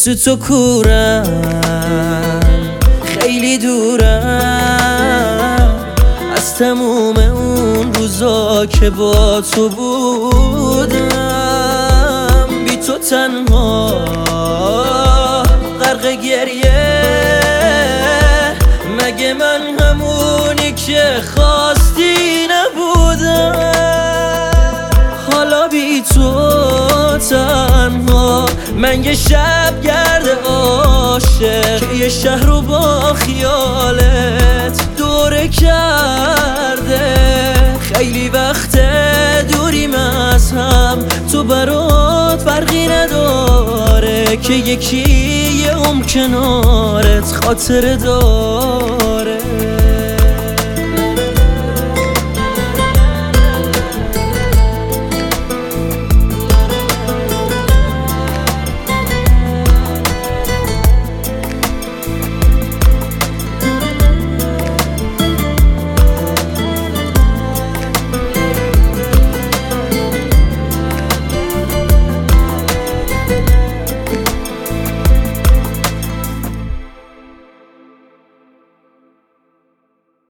مثل تو کورم، خیلی دورم از تموم اون روزا که با تو بودم. بی تو تنها غرق گریه، مگه من همونی که خواستی نبودم؟ حالا بی تو تنها من یه شب گرد عاشق که یه شهر رو با خیالت دوره کرده. خیلی وقت دوریم از هم، تو برات فرقی نداره که یکی یه کنارت خاطره داره.